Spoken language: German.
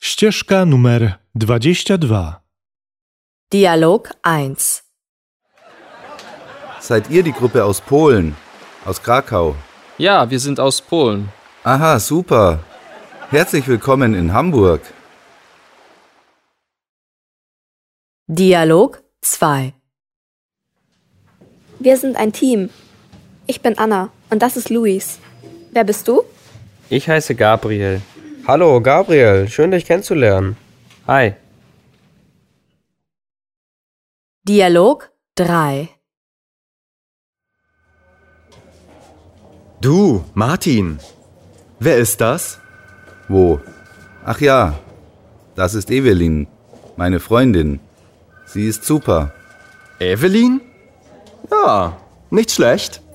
Ścieżka numer 22. Dialog 1. Seid ihr die Gruppe aus Polen? Aus Krakau? Ja, wir sind aus Polen. Aha, super. Herzlich willkommen in Hamburg. Dialog 2. Wir sind ein Team. Ich bin Anna und das ist Luis. Wer bist du? Ich heiße Gabriel. Hallo, Gabriel. Schön, dich kennenzulernen. Hi. Dialog 3. Du, Martin. Wer ist das? Wo? Ach ja, das ist Evelyn, meine Freundin. Sie ist super. Evelyn? Ja, nicht schlecht.